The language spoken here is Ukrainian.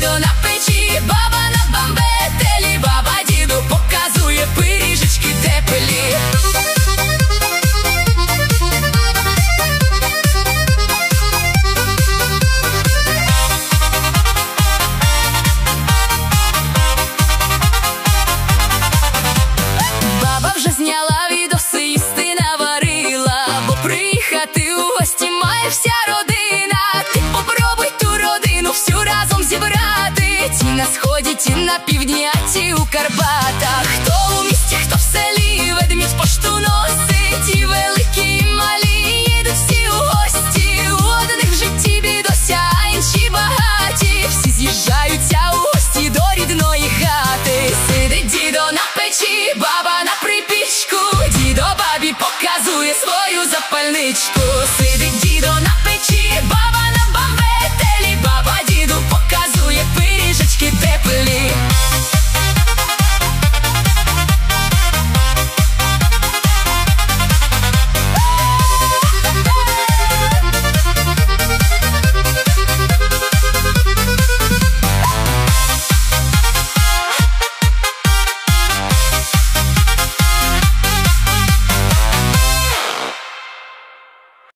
дідо на печі, баба на бамбетелі, баба діду показує пиріжечки теплі. Баба вже зняла відоси, їсти наварила, бо приїхати у гості має вся родина. Ти попробуй ту родину всю разом зібрати. Ті на сході, ті на півдні, а ті у Карпатах.